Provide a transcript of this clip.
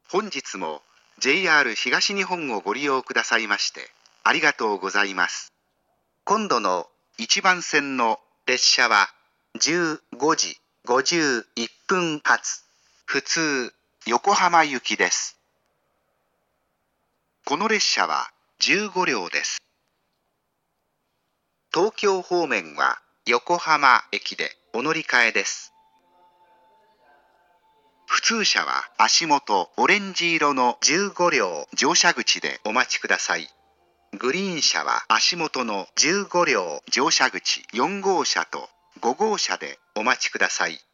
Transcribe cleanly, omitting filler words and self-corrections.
本日も JR 東日本をご利用くださいましてありがとうございます。今度の1番線の列車は15時51分発普通横浜行きです。この列車は15両です。東京方面は横浜駅でお乗り換えです。普通車は足元オレンジ色の15両乗車口でお待ちください。グリーン車は足元の15両乗車口4号車と5号車でお待ちください。